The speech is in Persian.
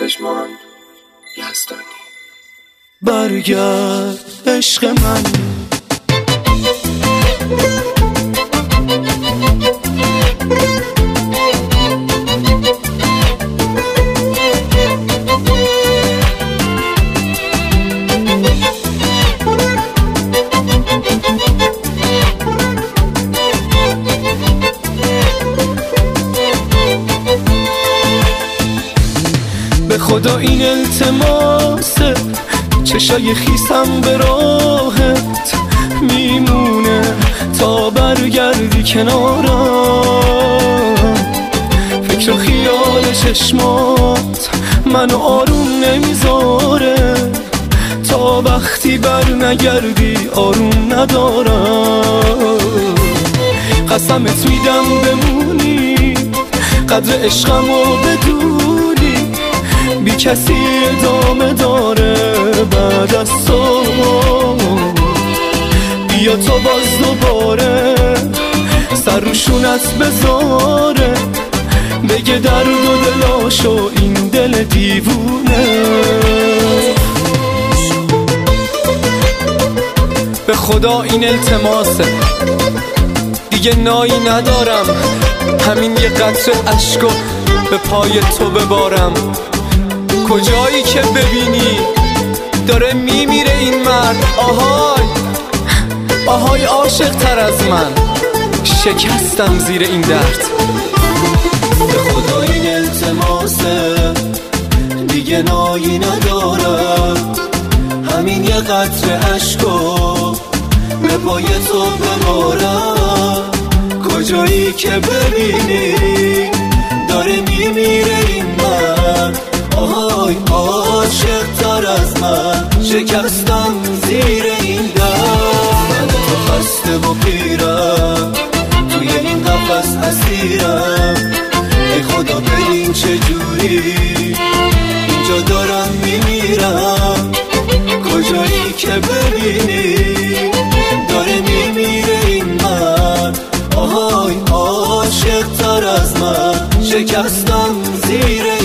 پژمان یزدانی. برگرد عشق من، به خدا این التماسه، چشای خیسم به راهت میمونه تا برگردی کنارم. فکر و خیال چشمات منو آروم نمیذاره، تا وقتی بر نگردی آروم ندارم. قسمت میدم بمونی، قدر عشقمو بدونی، بی کسی ادامه داره بعد از تو. بیا تا باز دوباره سر روشونت بذاره، بگه درد و دلاشو این دل دیوونه. به خدا این التماسه، دیگه نایی ندارم، همین یه قطره عشقو به پای تو ببارم. کجایی که ببینی داره میمیره این مرد، آهای آهای عاشق تر از من، شکستم زیر این درد. به خدا این التماسه، دیگه نایی ندارم، همین یه قطره عشقو به پای تو ببارم. کجایی که ببینی داره میمیره این مرد، آهای عاشق تر از من، شکستم زیر این درد. من تو خسته و پیرم، توی این قفس اسیرم. ای خدا ببین چجوری اینجا دارم میمیرم. کجایی که ببینی داره میمیره این مرد، آهای عاشق تر از من، شکستم زیر